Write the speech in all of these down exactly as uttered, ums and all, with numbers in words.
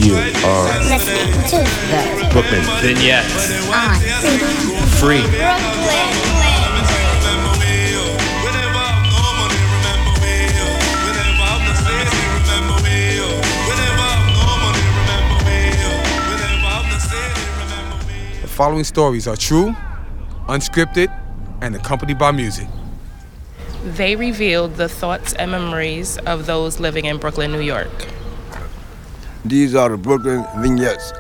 You are listening to the Brooklyn Vignettes on Free. Brooklyn. The following stories are true, unscripted, and accompanied by music. They revealed the thoughts and memories of those living in Brooklyn, New York. These are the Brooklyn Vignettes.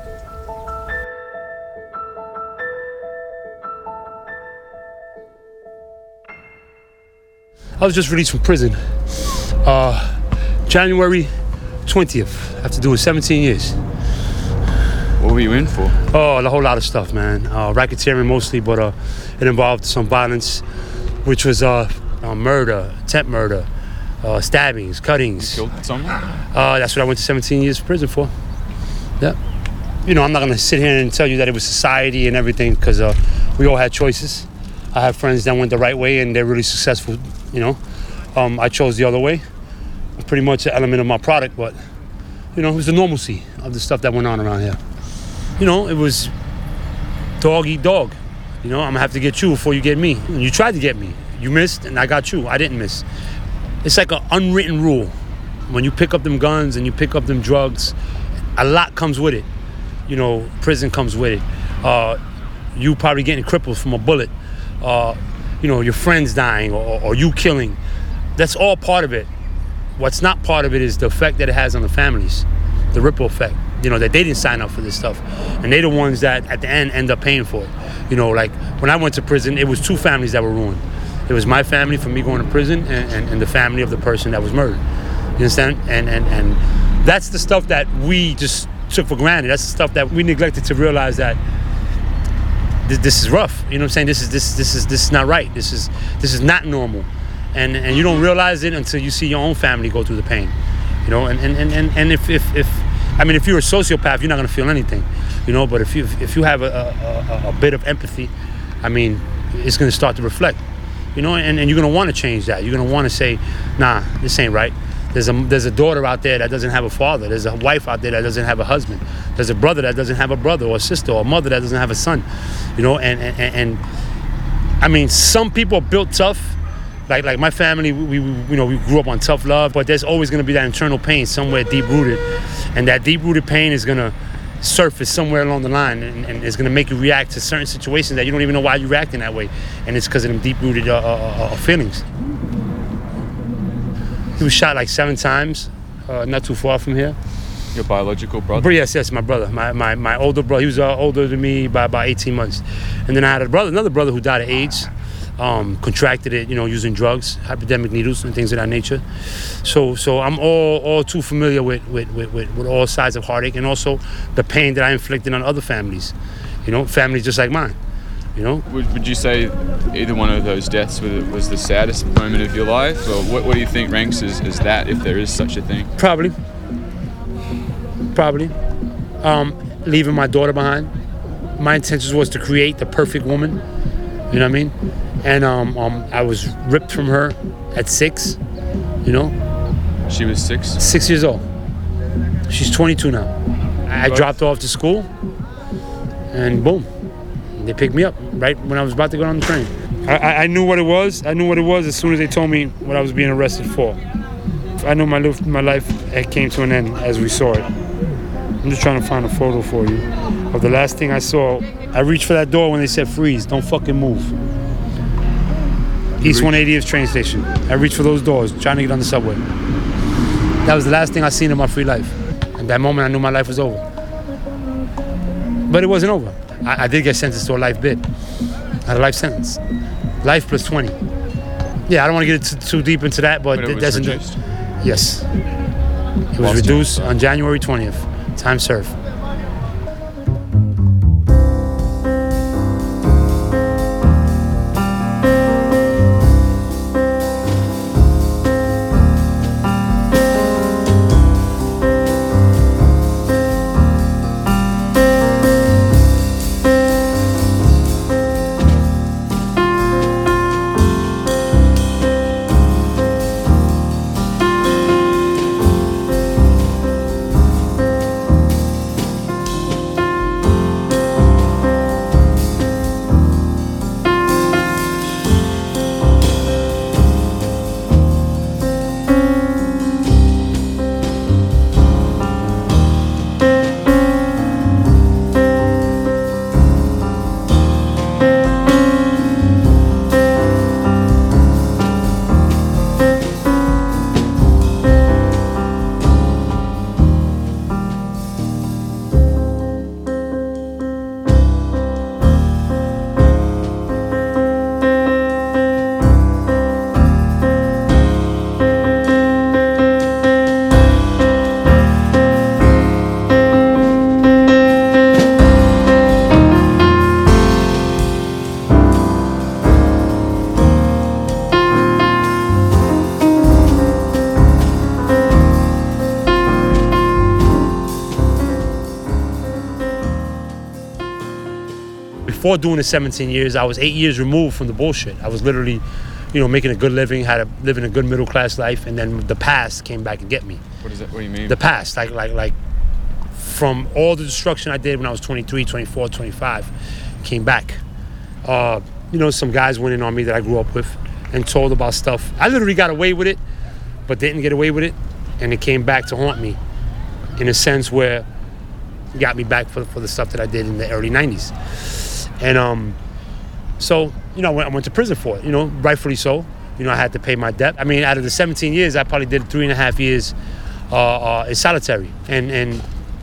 I was just released from prison uh, January twentieth after doing seventeen years. What were you in for? Oh, a whole lot of stuff, man. Uh, racketeering mostly, but uh, it involved some violence, which was uh, uh, murder, attempt murder, uh, stabbings, cuttings. You killed someone? Uh, that's what I went to seventeen years of prison for. Yeah. You know, I'm not going to sit here and tell you that it was society and everything, because uh, we all had choices. I have friends that went the right way and they're really successful, you know. Um, I chose the other way. Pretty much an element of my product, but, you know, it was the normalcy of the stuff that went on around here. You know, it was dog eat dog. You know, I'm going to have to get you before you get me. And you tried to get me. You missed, and I got you. I didn't miss. It's like an unwritten rule. When you pick up them guns and you pick up them drugs, a lot comes with it. You know, prison comes with it. Uh, you probably getting crippled from a bullet. Uh, you know, your friends dying or, or you killing. That's all part of it. What's not part of it is the effect that it has on the families, the ripple effect. You know, that they didn't sign up for this stuff. And they're the ones that at the end end up paying for it. You know, like when I went to prison, it was two families that were ruined. It was my family from me going to prison and, and, and the family of the person that was murdered. You understand? And, and, and that's the stuff that we just took for granted. That's the stuff that we neglected to realize that th- this is rough. You know what I'm saying? This is this this is this is not right. This is this is not normal. And and you don't realize it until you see your own family go through the pain. You know, and and, and, and if, if if I mean if you're a sociopath, you're not gonna feel anything. You know, but if you if you have a, a, a bit of empathy, I mean, it's gonna start to reflect. You know, and, and you're gonna wanna change that. You're gonna wanna say, nah, this ain't right. There's a there's a daughter out there that doesn't have a father. There's a wife out there that doesn't have a husband. There's a brother that doesn't have a brother or a sister or a mother that doesn't have a son. You know, and and, and I mean, some people are built tough. Like like my family, we, we you know we grew up on tough love, but there's always gonna be that internal pain somewhere deep rooted, and that deep rooted pain is gonna surface somewhere along the line, and, and it's gonna make you react to certain situations that you don't even know why you're reacting that way, and it's because of them deep rooted uh, uh, uh, feelings. He was shot like seven times, uh, not too far from here. Your biological brother? But yes, yes, my brother, my my, my older brother. He was uh, older than me by about eighteen months, and then I had a brother, another brother who died of AIDS. Um, contracted it, you know, using drugs, hypodermic needles and things of that nature. So so I'm all all too familiar with with, with, with with all sides of heartache and also the pain that I inflicted on other families, you know, families just like mine, you know. Would, would you say either one of those deaths was, was the saddest moment of your life? Or what, what do you think ranks as, as that, if there is such a thing? Probably. Probably. Um, leaving my daughter behind. My intention was to create the perfect woman, you know what I mean? And um, um, I was ripped from her at six, you know? She was six? Six years old. She's twenty-two now. I What? dropped her off to school, and boom, they picked me up right when I was about to go on the train. I, I, I knew what it was. I knew what it was as soon as they told me what I was being arrested for. I knew my, life, my life had came to an end as we saw it. I'm just trying to find a photo for you of the last thing I saw. I reached for that door when they said freeze, don't fucking move. East one eightieth train station. I reached for those doors, trying to get on the subway. That was the last thing I seen in my free life. At that moment, I knew my life was over. But it wasn't over. I, I did get sentenced to a life bid. I had a life sentence. Life plus twenty. Yeah, I don't want to get too, too deep into that, but, But it was doesn't. reduced? Yes. It was Lost reduced time. on January twentieth. Time served. before doing the seventeen years, I was eight years removed from the bullshit. I was literally, you know, making a good living, had a living a good middle class life, and then the past came back and get me. What is that? What do you mean? The past, like like like from all the destruction I did when I was twenty-three, twenty-four, twenty-five, came back. Uh, you know, some guys went in on me that I grew up with and told about stuff. I literally got away with it, but didn't get away with it, and it came back to haunt me in a sense where it got me back for, for the stuff that I did in the early nineties. And um, so, you know, I went, I went to prison for it, you know, rightfully so. You know, I had to pay my debt. I mean, out of the seventeen years, I probably did three and a half years uh, uh, in solitary. And, and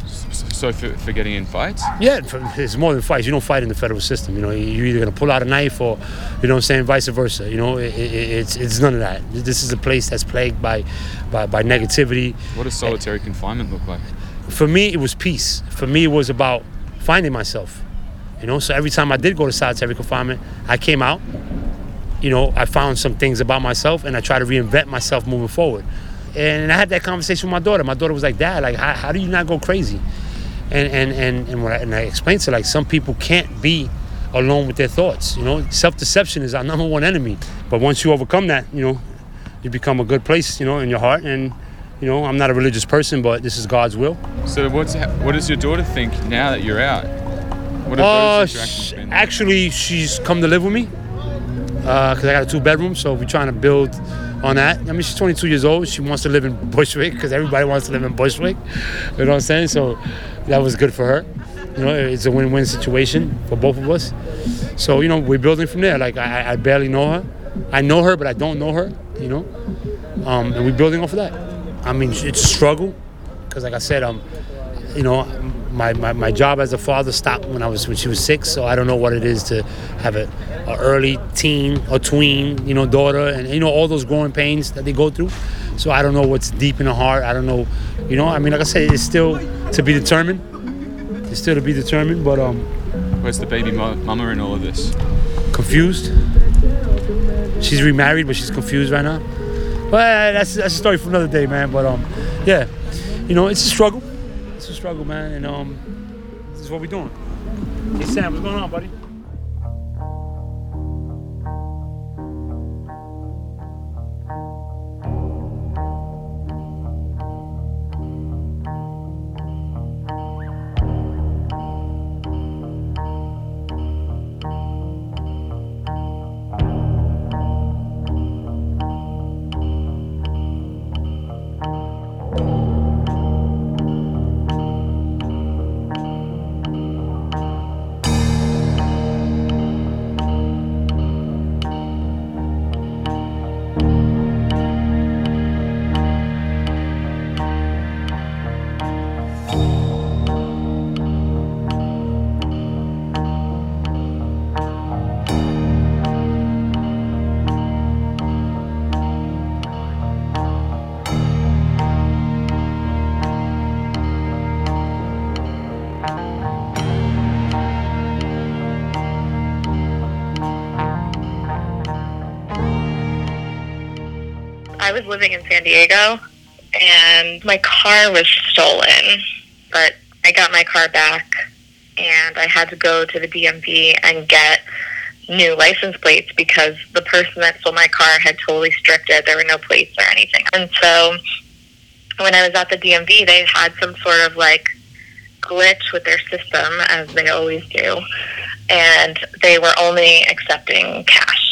So for, for getting in fights? yeah, it's more than fights. You don't fight in the federal system. You know, you're either going to pull out a knife or, you know what I'm saying, vice versa. You know, it, it, it's it's none of that. This is a place that's plagued by, by, by negativity. What does solitary confinement look like? For me, it was peace. For me, it was about finding myself. You know, so every time I did go to solitary confinement, I came out, you know, I found some things about myself, and I tried to reinvent myself moving forward. And I had that conversation with my daughter. My daughter was like, Dad, like, how, how do you not go crazy? And and and and, when I, and I explained to her, like, some people can't be alone with their thoughts. You know, self-deception is our number one enemy. But once you overcome that, you know, you become a good place, you know, in your heart. And, you know, I'm not a religious person, but this is God's will. So what's what does your daughter think now that you're out? What have Uh, those interactions been? actually, she's come to live with me because I got a two-bedroom, so we're trying to build on that. I mean, she's twenty-two years old. She wants to live in Bushwick because everybody wants to live in Bushwick. You know what I'm saying? So that was good for her. You know, it's a win-win situation for both of us. So, you know, we're building from there. Like, I, I barely know her. I know her, but I don't know her, you know? Um, and we're building off of that. I mean, it's a struggle because, like I said, um, you know, my, my, my job as a father stopped when I was when she was six, so I don't know what it is to have a, a early teen or tween, you know, daughter, and, you know, all those growing pains that they go through. So I don't know what's deep in the heart. I don't know, you know, I mean, like I said, it's still to be determined. It's still to be determined, but um, Where's the baby mo- mama in all of this? confused. She's remarried, but she's confused right now. But that's that's a story for another day, man. But um, yeah, you know, it's a struggle. It's a struggle, man, and um, this is what we're doing. Hey Sam, what's going on, buddy? I was living in San Diego, and my car was stolen, but I got my car back, and I had to go to the D M V and get new license plates because the person that stole my car had totally stripped it. There were no plates or anything. And so when I was at the D M V, they had some sort of, like, glitch with their system, as they always do, and they were only accepting cash.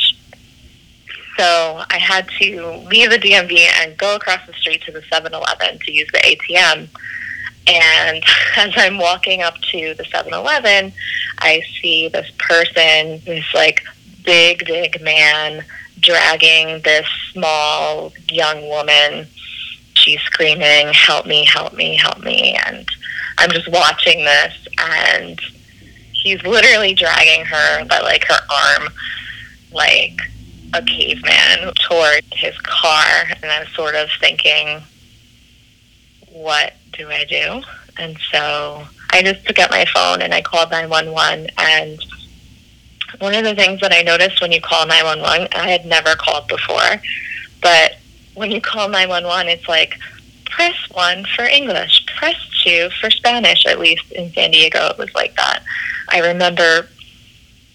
So I had to leave the D M V and go across the street to the seven eleven to use the A T M. And as I'm walking up to the seven eleven, I see this person, this, like, big, big man dragging this small young woman. She's screaming, "Help me, help me, help me." And I'm just watching this, and he's literally dragging her by, like, her arm, like a caveman, toward his car. And I'm sort of thinking, what do I do? And so I just took out my phone and I called nine one one. And one of the things that I noticed when you call nine one one, I had never called before, but when you call nine one one, it's like, press one for English, press two for Spanish. At least in San Diego, it was like that. I remember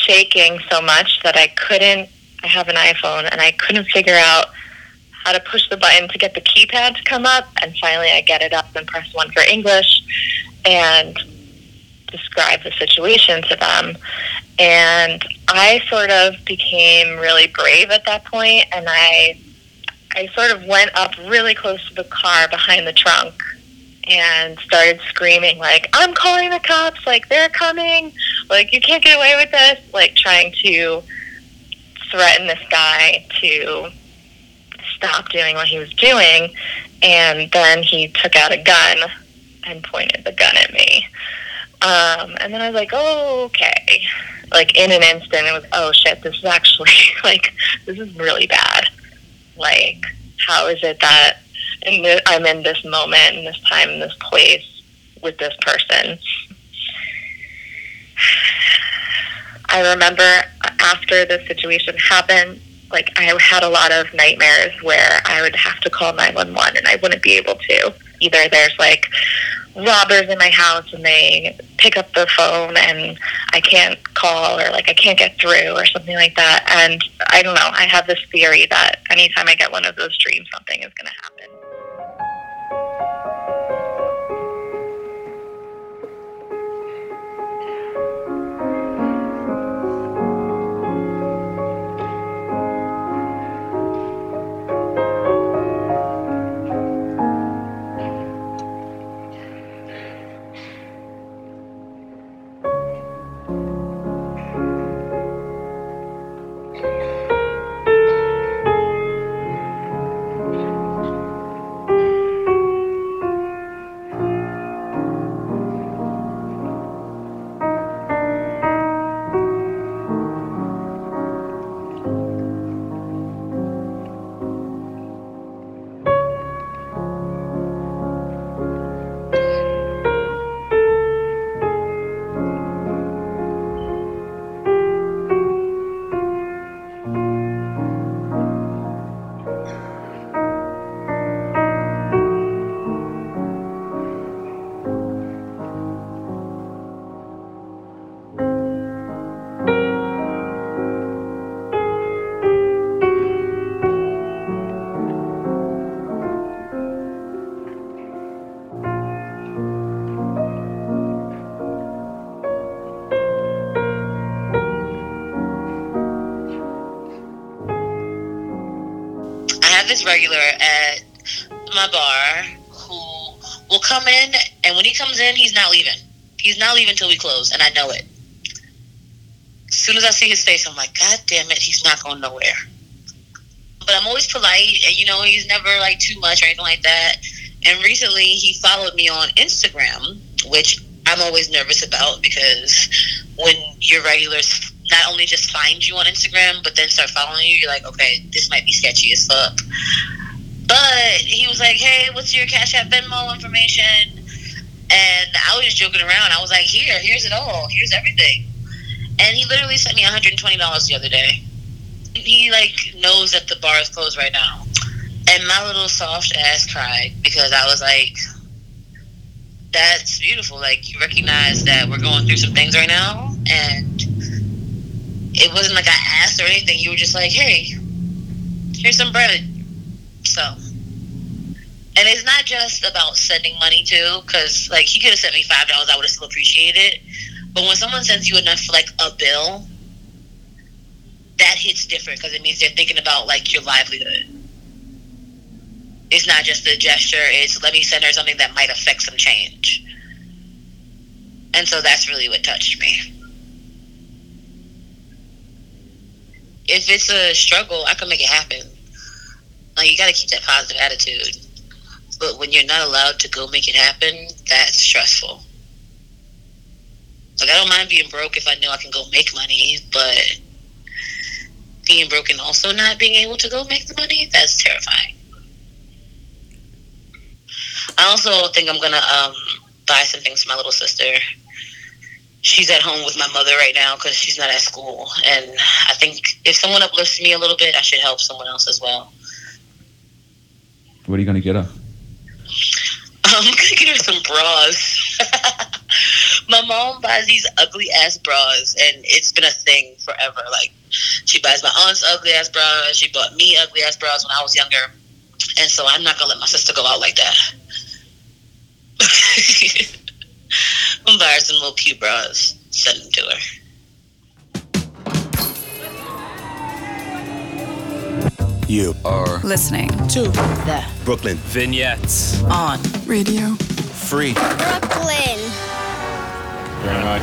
shaking so much that I couldn't, I have an iPhone, and I couldn't figure out how to push the button to get the keypad to come up. And finally I get it up and press one for English and describe the situation to them. And I sort of became really brave at that point, and I I sort of went up really close to the car behind the trunk and started screaming, like, I'm calling the cops, like, they're coming, like, you can't get away with this, like, trying to threaten this guy to stop doing what he was doing. And then he took out a gun and pointed the gun at me. Um, and then I was like, oh, okay. Like, in an instant, it was, oh, shit, this is actually, like, this is really bad. Like, how is it that in the, I'm in this moment, in this time, in this place with this person? I remember after the situation happened, like, I had a lot of nightmares where I would have to call nine one one and I wouldn't be able to. Either there's, like, robbers in my house and they pick up the phone and I can't call, or, like, I can't get through or something like that. And I don't know, I have this theory that anytime I get one of those dreams, something is going to happen. This regular at my bar who will come in, and when he comes in, he's not leaving. He's not leaving till we close, and I know it. As soon as I see his face, I'm like, God damn it, he's not going nowhere. But I'm always polite, and, you know, he's never, like, too much or anything like that. And recently, he followed me on Instagram, which I'm always nervous about, because when your regulars not only just find you on Instagram, but then start following you, you're like, okay, this might be sketchy as fuck. But he was like, hey, what's your Cash App Venmo information? And I was just joking around. I was like, here, here's it all. Here's everything. And he literally sent me one hundred twenty dollars the other day. He, like, knows that the bar is closed right now. And my little soft ass cried, because I was like, that's beautiful. Like, you recognize that we're going through some things right now, and it wasn't like I asked or anything. You were just like, hey, here's some bread. So, and it's not just about sending money too, because, like, he could have sent me five dollars, I would have still appreciated it. But when someone sends you enough for, like, a bill, that hits different, because it means they're thinking about, like, your livelihood. It's not just a gesture, it's let me send her something that might affect some change. And so that's really what touched me. If it's a struggle, I can make it happen. Like, you gotta keep that positive attitude. But when you're not allowed to go make it happen, that's stressful. Like, I don't mind being broke if I know I can go make money, but being broke and also not being able to go make the money, that's terrifying. I also think I'm gonna um, buy some things for my little sister. She's at home with my mother right now because she's not at school. And I think if someone uplifts me a little bit, I should help someone else as well. What are you going to get her? I'm going to get her some bras. My mom buys these ugly ass bras, and it's been a thing forever. Like, she buys my aunts ugly ass bras. She bought me ugly ass bras when I was younger, and so I'm not gonna let my sister go out like that. I'm gonna buy her some little cute bras. Send them to her. You are Listening to the Brooklyn Vignettes on radio. Free. Brooklyn. Very much.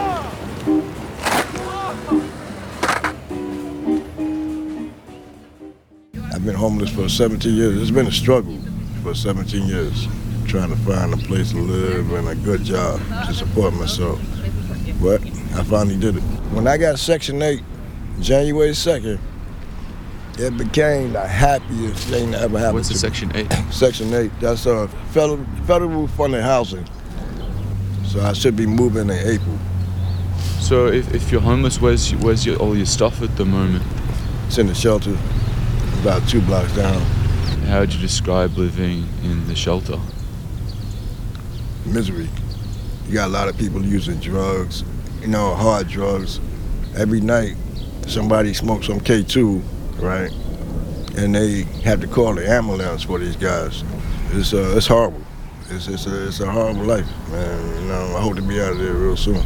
I've been homeless for seventeen years. It's been a struggle for seventeen years, trying to find a place to live and a good job to support myself. But I finally did it. When I got Section eight, January second, it became the happiest thing that ever happened. What's the to Section eight? Me. Section eight, that's uh, federal, federal funded housing. So I should be moving in April. So if, if you're homeless, where's where's your, all your stuff at the moment? It's in the shelter, about two blocks down. How would you describe living in the shelter? Misery. You got a lot of people using drugs, you know, hard drugs. Every night, somebody smokes some K two, right? And they have to call the ambulance for these guys. It's uh, it's horrible. It's it's a, it's a horrible life, man. You know, I hope to be out of there real soon.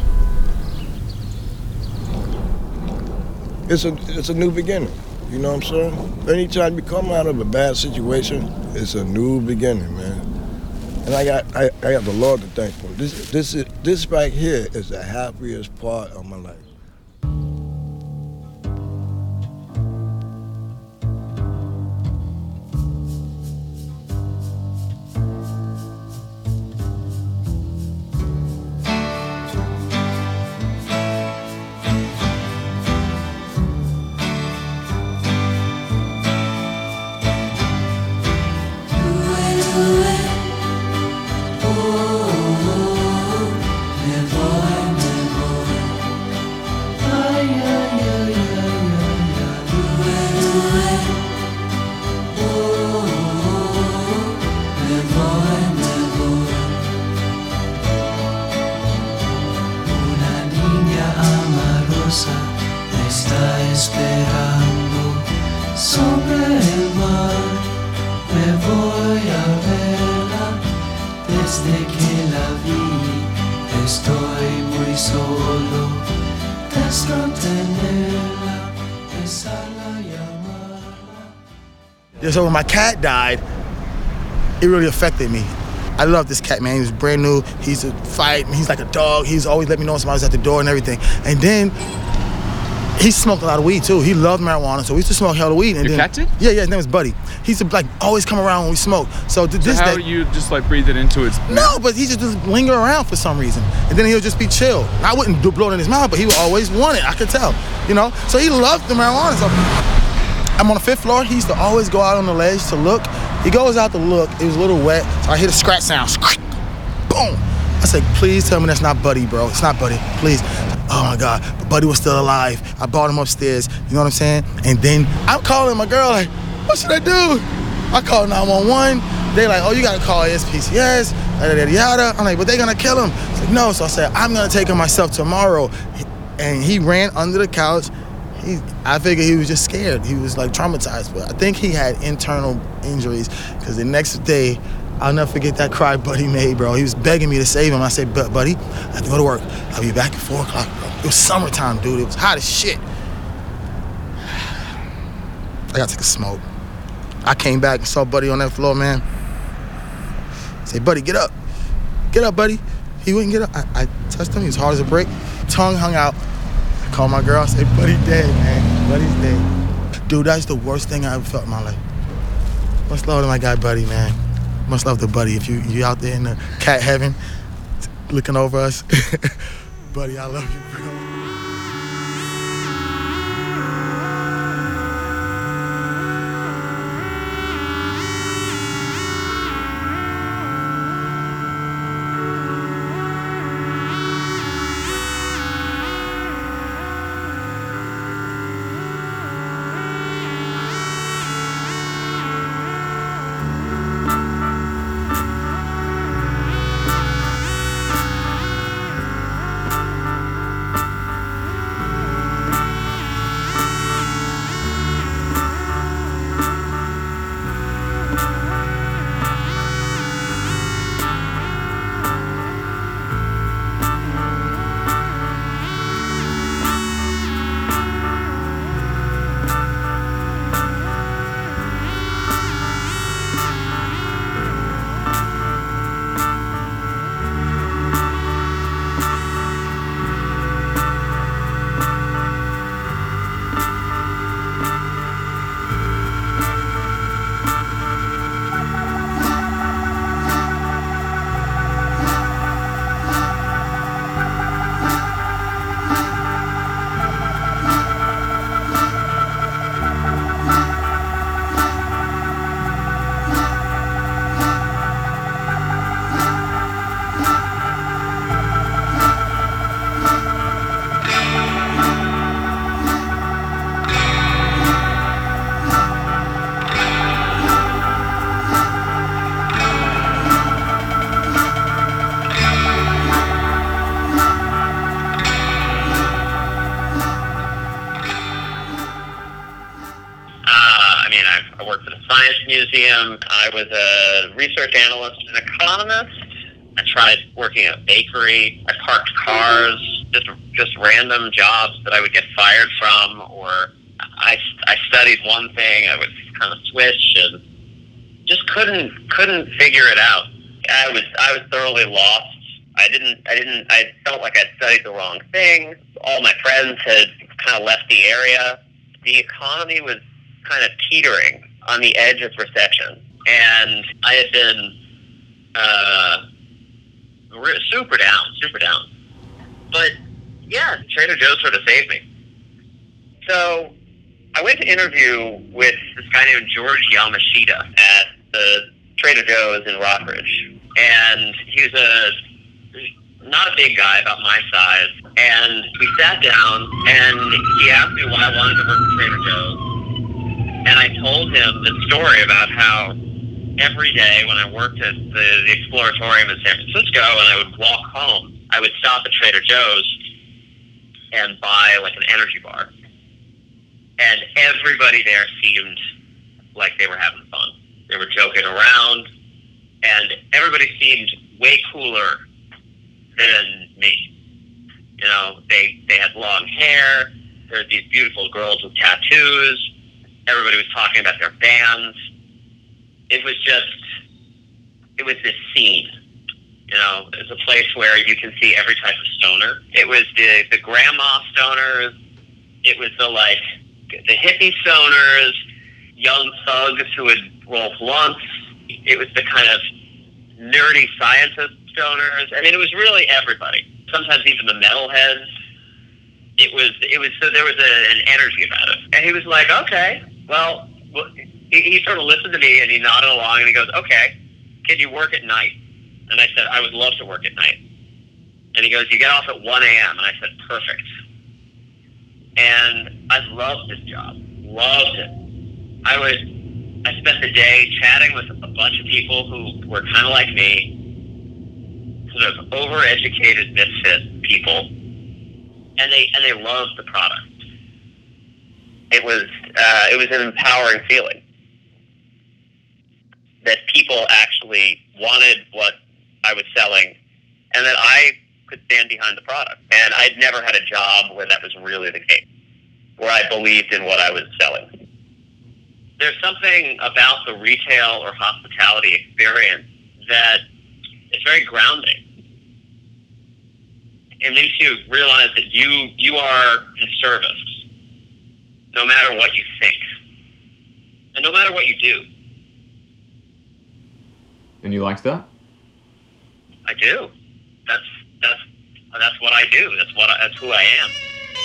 It's a it's a new beginning. You know what I'm saying? Anytime you come out of a bad situation, it's a new beginning, man. And I got I, I got the Lord to thank for. This this is this right here is the happiest part of my life. Yeah, so when my cat died, it really affected me. I love this cat, man. He was brand new. He used to fight. He's like a dog. He's always let me know when somebody was at the door and everything. And then he smoked a lot of weed too. He loved marijuana, so we used to smoke hella weed. And Your then, cat did? Yeah, yeah. His name was Buddy. He used to like always come around when we smoked. So th- So this how day, you just like breathe it into its no, but he just just linger around for some reason, and then he'll just be chill. I wouldn't do blow it in his mouth, but he would always want it. I could tell, you know. So he loved the marijuana. So I'm on the fifth floor. He used to always go out on the ledge to look. He goes out to look. It was a little wet, so I hear the scratch sound. Boom. I said, please tell me that's not Buddy, bro. It's not Buddy, please. Oh my God, but Buddy was still alive. I brought him upstairs, you know what I'm saying? And then I'm calling my girl like, what should I do? I called nine one one. They like, oh, you gotta call S P C S, yada, yada, yada. I'm like, but they gonna kill him. I said, no, so I said, I'm gonna take him myself tomorrow. And he ran under the couch. He, I figured he was just scared. He was like traumatized, but I think he had internal injuries because the next day, I'll never forget that cry Buddy made, bro. He was begging me to save him. I said, Buddy, I have to go to work. I'll be back at four o'clock, bro. It was summertime, dude. It was hot as shit. I gotta take a smoke. I came back and saw Buddy on that floor, man. I said, Buddy, get up. Get up, Buddy. He wouldn't get up. I, I touched him. He was hard as a brick. Tongue hung out. I called my girl. I said, Buddy dead, man. Buddy's dead. Dude, that's the worst thing I ever felt in my life. Much love to my guy, Buddy, man. Much love to Buddy. If you you out there in the cat heaven looking over us, Buddy, I love you, bro. time, I was a research analyst and economist. I tried working at a bakery. I parked cars, just just random jobs that I would get fired from, or I, I studied one thing, I would kind of switch, and just couldn't couldn't figure it out. I was I was thoroughly lost. I didn't I didn't I felt like I'd studied the wrong thing. All my friends had kind of left the area. The economy was kind of teetering on the edge of recession, and I had been uh, super down, super down. But yeah, Trader Joe's sort of saved me. So I went to interview with this guy named George Yamashita at the Trader Joe's in Rockridge, and he was a not a big guy, about my size, and we sat down, and he asked me why I wanted to work at Trader Joe's, and I told him the story about how every day when I worked at the, the Exploratorium in San Francisco and I would walk home, I would stop at Trader Joe's and buy like an energy bar. And everybody there seemed like they were having fun. They were joking around, and everybody seemed way cooler than me. You know, they they had long hair. There were these beautiful girls with tattoos. Everybody was talking about their bands. It was just, it was this scene. You know, it's a place where you can see every type of stoner. It was the, the grandma stoners. It was the, like, the hippie stoners, young thugs who would roll blunts. It was the kind of nerdy scientist stoners. I mean, it was really everybody. Sometimes even the metalheads. It was, it was, so there was a, an energy about it. And he was like, okay, well, well he, he sort of listened to me and he nodded along and he goes, okay, can you work at night? And I said, I would love to work at night. And he goes, you get off at one a.m. And I said, perfect. And I loved this job. Loved it. I would, I spent the day chatting with a bunch of people who were kind of like me, sort of overeducated misfit people, and they and they loved the product. It was uh, it was an empowering feeling that people actually wanted what I was selling, and that I could stand behind the product. And I'd never had a job where that was really the case, where I believed in what I was selling. There's something about the retail or hospitality experience that is very grounding. It makes you realize that you you are in service, no matter what you think, and no matter what you do. And you liked that? I do. That's that's that's what I do. That's what I, that's who I am.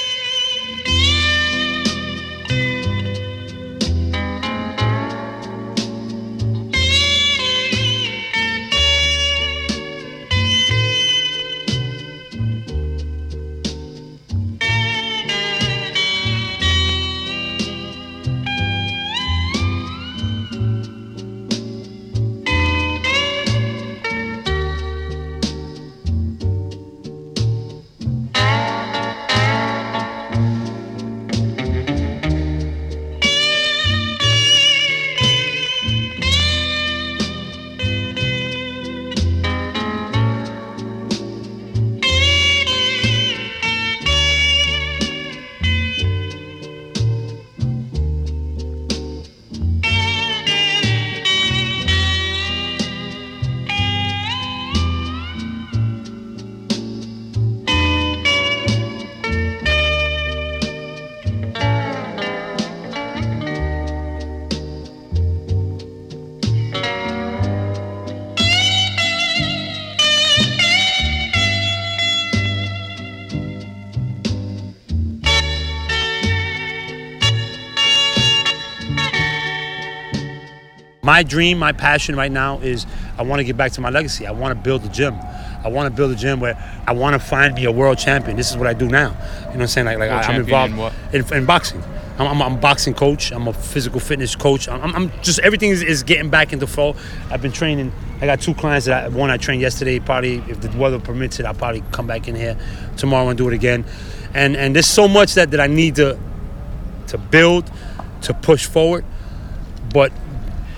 My dream, my passion right now is I want to get back to my legacy. I want to build a gym. I want to build a gym where I want to find me a world champion. This is what I do now. You know what I'm saying? Like, like I, I'm involved in, what? in, in boxing. I'm, I'm, I'm a boxing coach. I'm a physical fitness coach. I'm, I'm just, everything is, is getting back into flow. I've been training. I got two clients that I, one I trained yesterday. Probably, if the weather permits it, I'll probably come back in here tomorrow and do it again. And and there's so much that, that I need to to build, to push forward. But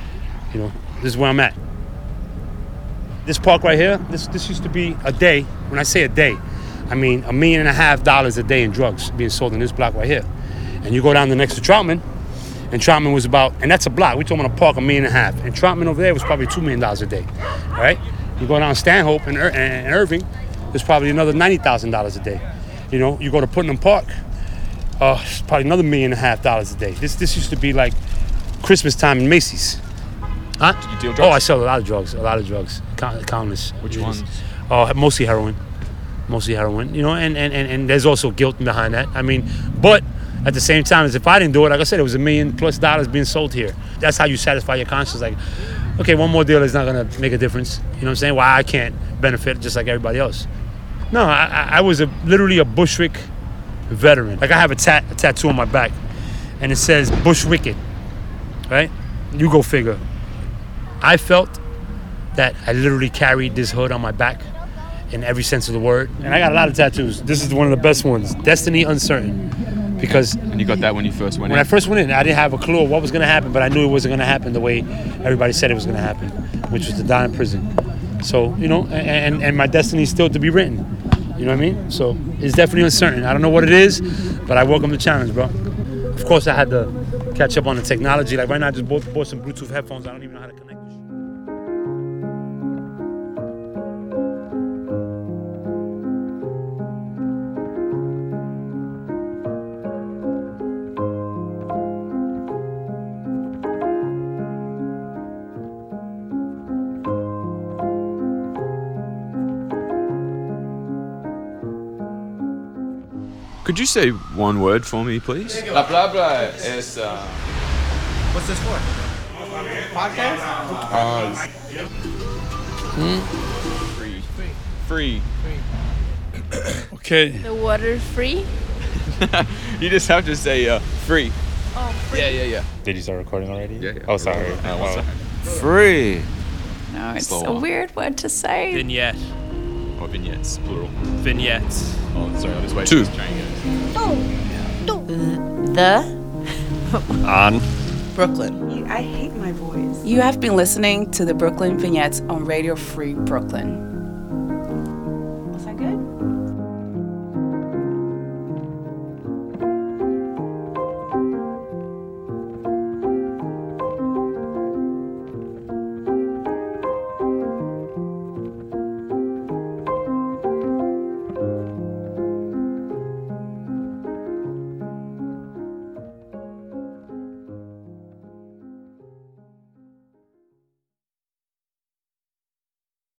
You know, this is where I'm at. This park right here, this this used to be a day. When I say a day, I mean a million and a half dollars a day in drugs being sold in this block right here. And you go down the next to Troutman, and Troutman was about, and that's a block. We're talking about a park a million and a half. And Troutman over there was probably two million dollars a day, right? You go down Stanhope and, Ir- and Irving, there's probably another ninety thousand dollars a day. You know, you go to Putnam Park, uh, it's probably another million and a half dollars a day. This this used to be like Christmas time in Macy's. Huh? Did you deal drugs? Oh, I sell a lot of drugs, a lot of drugs, Count, countless. Which Yes. ones? Oh, mostly heroin, mostly heroin. You know, and, and, and, and there's also guilt behind that. I mean, but at the same time, as if I didn't do it, like I said, it was a million plus dollars being sold here. That's how you satisfy your conscience. Like, okay, one more deal is not gonna make a difference. You know what I'm saying? Why I can't benefit just like everybody else? No, I, I I was a literally a Bushwick veteran. Like I have a, tat, a tattoo on my back, and it says Bushwicked, right? You go figure. I felt that I literally carried this hood on my back in every sense of the word. And I got a lot of tattoos. This is one of the best ones, Destiny Uncertain. Because And you got that when you first went when in? I first went in, I didn't have a clue of what was going to happen, but I knew it wasn't going to happen the way everybody said it was going to happen, which was to die in prison. So, you know, and, and my destiny is still to be written. You know what I mean? So it's definitely uncertain. I don't know what it is, but I welcome the challenge, bro. Of course, I had to catch up on the technology. Like right now, I just bought, bought some Bluetooth headphones. I don't even know how to connect. Could you say one word for me, please? La palabra es... Uh, What's this for? Podcast? uh, free. Free. Okay. The water's free? You just have to say uh, free. Oh, free. Yeah, yeah, yeah. Did you start recording already? Yeah, yeah. Oh, sorry. Uh, Oh. sorry. Free. No, it's Slow a on. weird word to say. Vignette. Or vignettes, plural. Vignettes. Oh, sorry, I was waiting. Two. Just trying to get it. The On. Brooklyn. I hate my voice. You have been listening to the Brooklyn Vignettes on Radio Free Brooklyn. Was that good?